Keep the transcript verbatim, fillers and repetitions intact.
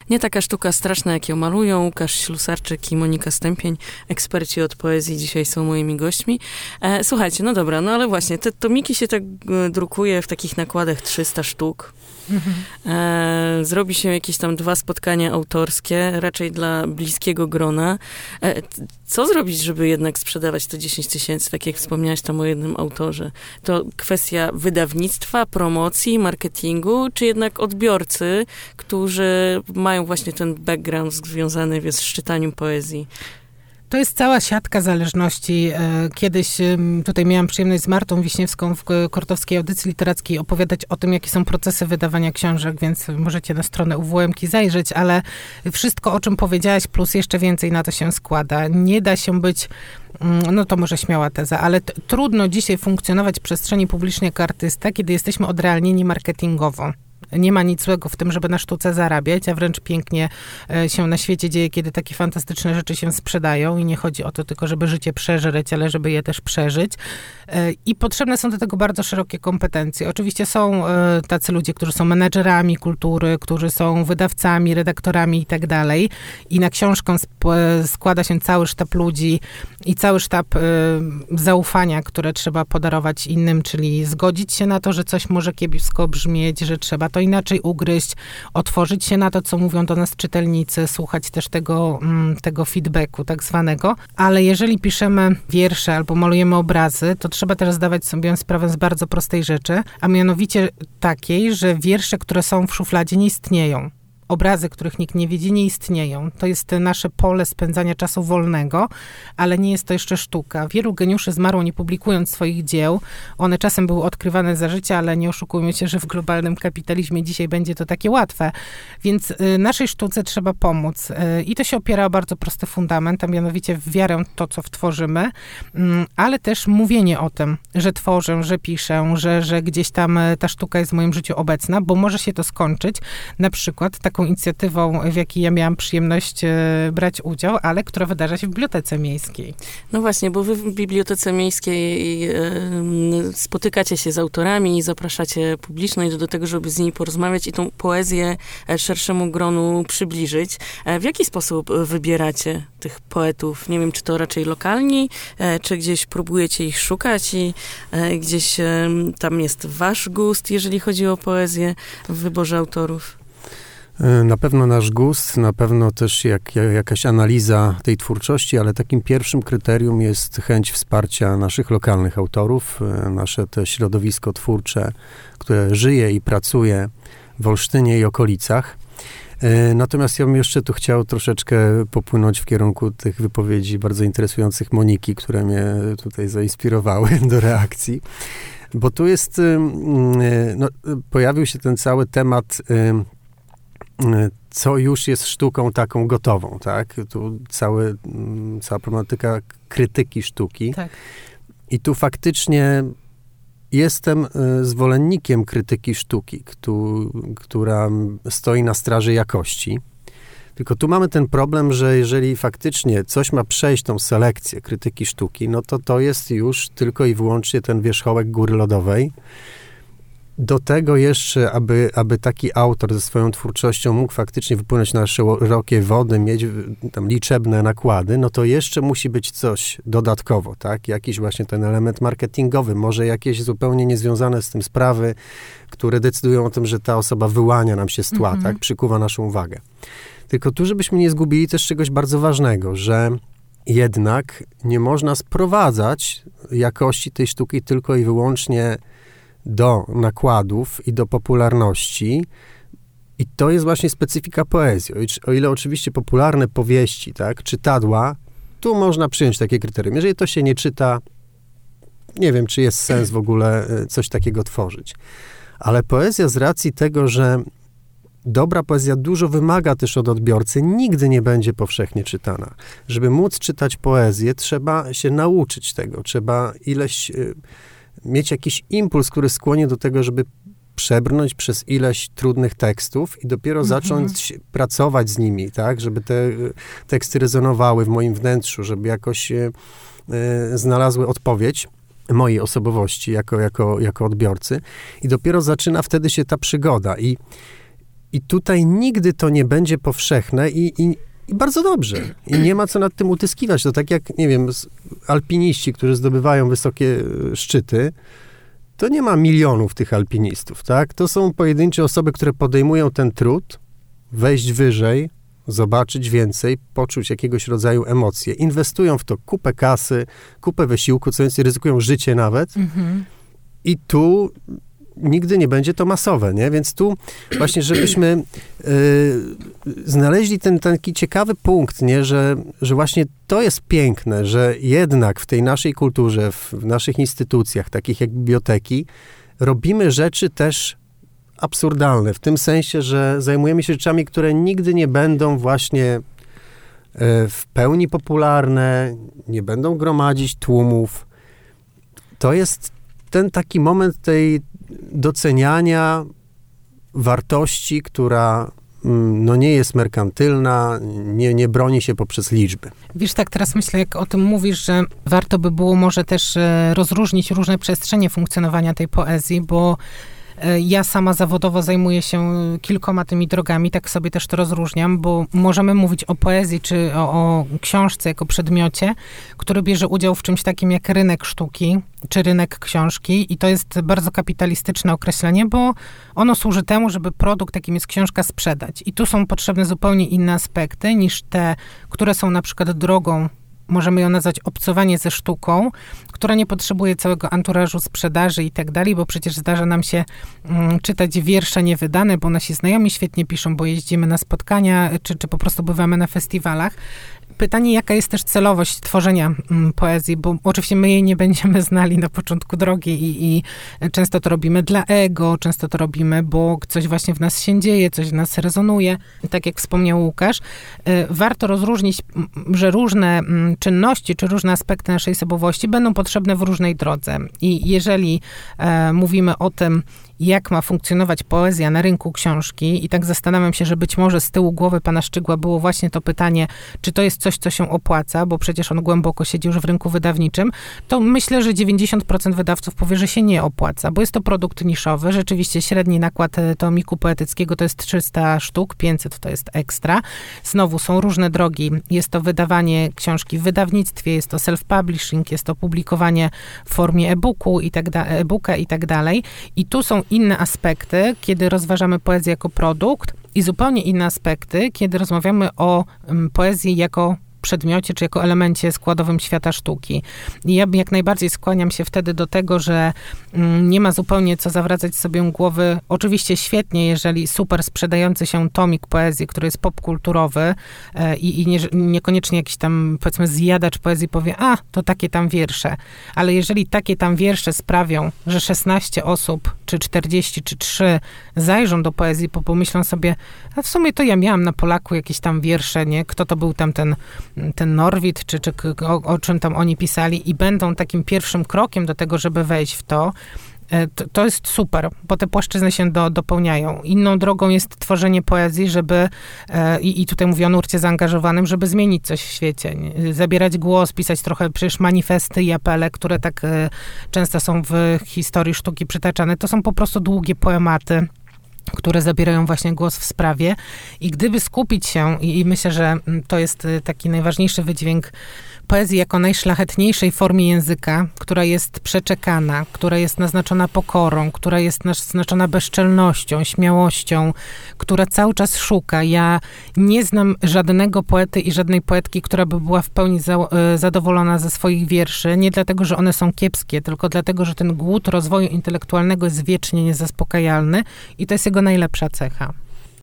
Nie taka sztuka straszna, jak ją malują. Łukasz Ślusarczyk i Monika Stępień, eksperci od poezji, dzisiaj są moimi gośćmi. E, słuchajcie, no dobra, no ale właśnie, te tomiki się tak e, drukuje w takich nakładach trzysta sztuk. Mhm. E, zrobi się jakieś tam dwa spotkania autorskie, raczej dla bliskiego grona. E, co zrobić, żeby jednak sprzedawać te dziesięć tysięcy, tak jak wspomniałaś tam o jednym autorze? To kwestia wydawnictwa, promocji, marketingu, czy jednak odbiorcy, którzy mają właśnie ten background związany z czytaniem poezji? To jest cała siatka zależności. Kiedyś tutaj miałam przyjemność z Martą Wiśniewską w Kortowskiej Audycji Literackiej opowiadać o tym, jakie są procesy wydawania książek, więc możecie na stronę U W M-ki zajrzeć, ale wszystko, o czym powiedziałaś, plus jeszcze więcej na to się składa. Nie da się być, no to może śmiała teza, ale t- trudno dzisiaj funkcjonować w przestrzeni publicznej jako artysta, kiedy jesteśmy odrealnieni marketingowo. Nie ma nic złego w tym, żeby na sztuce zarabiać, a wręcz pięknie się na świecie dzieje, kiedy takie fantastyczne rzeczy się sprzedają i nie chodzi o to tylko, żeby życie przeżreć, ale żeby je też przeżyć. I potrzebne są do tego bardzo szerokie kompetencje. Oczywiście są tacy ludzie, którzy są menedżerami kultury, którzy są wydawcami, redaktorami i tak dalej. I na książkę składa się cały sztab ludzi i cały sztab zaufania, które trzeba podarować innym, czyli zgodzić się na to, że coś może kiepsko brzmieć, że trzeba to inaczej ugryźć, otworzyć się na to, co mówią do nas czytelnicy, słuchać też tego, tego feedbacku tak zwanego. Ale jeżeli piszemy wiersze albo malujemy obrazy, to trzeba też zdawać sobie sprawę z bardzo prostej rzeczy, a mianowicie takiej, że wiersze, które są w szufladzie, nie istnieją. Obrazy, których nikt nie widzi, nie istnieją. To jest nasze pole spędzania czasu wolnego, ale nie jest to jeszcze sztuka. Wielu geniuszy zmarło nie publikując swoich dzieł. One czasem były odkrywane za życia, ale nie oszukujmy się, że w globalnym kapitalizmie dzisiaj będzie to takie łatwe. Więc y, naszej sztuce trzeba pomóc. Y, I to się opiera o bardzo prosty fundament, a mianowicie w wiarę w to, co wtworzymy, y, ale też mówienie o tym, że tworzę, że piszę, że, że gdzieś tam y, ta sztuka jest w moim życiu obecna, bo może się to skończyć na przykład taką inicjatywą, w jakiej ja miałam przyjemność e, brać udział, ale która wydarza się w Bibliotece Miejskiej. No właśnie, bo wy w Bibliotece Miejskiej e, spotykacie się z autorami i zapraszacie publiczność do tego, żeby z nimi porozmawiać i tą poezję szerszemu gronu przybliżyć. E, w jaki sposób wybieracie tych poetów? Nie wiem, czy to raczej lokalni, e, czy gdzieś próbujecie ich szukać i e, gdzieś e, tam jest wasz gust, jeżeli chodzi o poezję w wyborze autorów? Na pewno nasz gust, na pewno też jak, jakaś analiza tej twórczości, ale takim pierwszym kryterium jest chęć wsparcia naszych lokalnych autorów, nasze te środowisko twórcze, które żyje i pracuje w Olsztynie i okolicach. Natomiast ja bym jeszcze tu chciał troszeczkę popłynąć w kierunku tych wypowiedzi bardzo interesujących Moniki, które mnie tutaj zainspirowały do reakcji. Bo tu jest, no, pojawił się ten cały temat, co już jest sztuką taką gotową, tak? Tu cały, cała problematyka krytyki sztuki. Tak. I tu faktycznie jestem zwolennikiem krytyki sztuki, która stoi na straży jakości. Tylko tu mamy ten problem, że jeżeli faktycznie coś ma przejść tą selekcję krytyki sztuki, no to to jest już tylko i wyłącznie ten wierzchołek góry lodowej. Do tego jeszcze, aby, aby taki autor ze swoją twórczością mógł faktycznie wypłynąć na szerokie wody, mieć tam liczebne nakłady, no to jeszcze musi być coś dodatkowo, tak? Jakiś właśnie ten element marketingowy, może jakieś zupełnie niezwiązane z tym sprawy, które decydują o tym, że ta osoba wyłania nam się z tła, mm-hmm. tak? Przykuwa naszą uwagę. Tylko tu, żebyśmy nie zgubili też czegoś bardzo ważnego, że jednak nie można sprowadzać jakości tej sztuki tylko i wyłącznie do nakładów i do popularności. I to jest właśnie specyfika poezji. O ile oczywiście popularne powieści, tak, czytadła, tu można przyjąć takie kryterium. Jeżeli to się nie czyta, nie wiem, czy jest sens w ogóle coś takiego tworzyć. Ale poezja z racji tego, że dobra poezja dużo wymaga też od odbiorcy, nigdy nie będzie powszechnie czytana. Żeby móc czytać poezję, trzeba się nauczyć tego. Trzeba ileś mieć jakiś impuls, który skłoni do tego, żeby przebrnąć przez ileś trudnych tekstów i dopiero mhm. zacząć pracować z nimi, tak, żeby te teksty rezonowały w moim wnętrzu, żeby jakoś e, znalazły odpowiedź mojej osobowości jako, jako, jako odbiorcy i dopiero zaczyna wtedy się ta przygoda i I tutaj nigdy to nie będzie powszechne i, i, i bardzo dobrze. I nie ma co nad tym utyskiwać. To tak jak, nie wiem, alpiniści, którzy zdobywają wysokie szczyty, to nie ma milionów tych alpinistów, tak? To są pojedyncze osoby, które podejmują ten trud, wejść wyżej, zobaczyć więcej, poczuć jakiegoś rodzaju emocje. Inwestują w to kupę kasy, kupę wysiłku, co więcej, ryzykują życie nawet. Mhm. I tu nigdy nie będzie to masowe, nie? Więc tu właśnie, żebyśmy y, znaleźli ten taki ciekawy punkt, nie? Że, że właśnie to jest piękne, że jednak w tej naszej kulturze, w, w naszych instytucjach, takich jak biblioteki, robimy rzeczy też absurdalne, w tym sensie, że zajmujemy się rzeczami, które nigdy nie będą właśnie y, w pełni popularne, nie będą gromadzić tłumów. To jest ten taki moment tej doceniania wartości, która no, nie jest merkantylna, nie, nie broni się poprzez liczby. Wiesz, tak teraz myślę, jak o tym mówisz, że warto by było może też rozróżnić różne przestrzenie funkcjonowania tej poezji, bo ja sama zawodowo zajmuję się kilkoma tymi drogami, tak sobie też to rozróżniam, bo możemy mówić o poezji czy o, o książce jako przedmiocie, który bierze udział w czymś takim jak rynek sztuki, czy rynek książki i to jest bardzo kapitalistyczne określenie, bo ono służy temu, żeby produkt, jakim jest książka, sprzedać. I tu są potrzebne zupełnie inne aspekty niż te, które są na przykład drogą, możemy ją nazwać obcowanie ze sztuką, która nie potrzebuje całego anturażu sprzedaży i tak dalej, bo przecież zdarza nam się mm, czytać wiersze niewydane, bo nasi znajomi świetnie piszą, bo jeździmy na spotkania, czy, czy po prostu bywamy na festiwalach. Pytanie, jaka jest też celowość tworzenia mm, poezji, bo oczywiście my jej nie będziemy znali na początku drogi i, i często to robimy dla ego, często to robimy, bo coś właśnie w nas się dzieje, coś w nas rezonuje. Tak jak wspomniał Łukasz, y, warto rozróżnić, że różne y, czynności, czy różne aspekty naszej osobowości będą potrzebne w różnej drodze. I jeżeli y, mówimy o tym, jak ma funkcjonować poezja na rynku książki i tak zastanawiam się, że być może z tyłu głowy pana Szczygła było właśnie to pytanie, czy to jest coś, co się opłaca, bo przecież on głęboko siedzi już w rynku wydawniczym, to myślę, że dziewięćdziesiąt procent wydawców powie, że się nie opłaca, bo jest to produkt niszowy. Rzeczywiście średni nakład tomiku poetyckiego to jest trzysta sztuk, pięćset to jest ekstra. Znowu są różne drogi. Jest to wydawanie książki w wydawnictwie, jest to self-publishing, jest to publikowanie w formie e-booku i tak da- e-booka i tak dalej. I tu są inne aspekty, kiedy rozważamy poezję jako produkt i zupełnie inne aspekty, kiedy rozmawiamy o um, poezji jako przedmiocie, czy jako elemencie składowym świata sztuki. I ja jak najbardziej skłaniam się wtedy do tego, że mm, nie ma zupełnie co zawracać sobie głowy. Oczywiście świetnie, jeżeli super sprzedający się tomik poezji, który jest popkulturowy e, i, i nie, niekoniecznie jakiś tam, powiedzmy, zjadacz poezji powie, a, to takie tam wiersze. Ale jeżeli takie tam wiersze sprawią, że szesnaście osób, czy czterdzieści, czy trzy zajrzą do poezji, bo pomyślą sobie, a w sumie to ja miałam na Polaku jakieś tam wiersze, nie? Kto to był tam ten ten Norwid, czy, czy o, o czym tam oni pisali i będą takim pierwszym krokiem do tego, żeby wejść w to, to, to jest super, bo te płaszczyzny się do, dopełniają. Inną drogą jest tworzenie poezji, żeby, e, i tutaj mówię o nurcie zaangażowanym, żeby zmienić coś w świecie. Nie? Zabierać głos, pisać trochę przecież manifesty i apele, które tak e, często są w historii sztuki przytaczane. To są po prostu długie poematy, które zabierają właśnie głos w sprawie. I gdyby skupić się, i, i myślę, że to jest taki najważniejszy wydźwięk poezji jako najszlachetniejszej formie języka, która jest przeczekana, która jest naznaczona pokorą, która jest naznaczona bezczelnością, śmiałością, która cały czas szuka. Ja nie znam żadnego poety i żadnej poetki, która by była w pełni za, zadowolona ze swoich wierszy, nie dlatego, że one są kiepskie, tylko dlatego, że ten głód rozwoju intelektualnego jest wiecznie niezaspokajalny i to jest jego najlepsza cecha.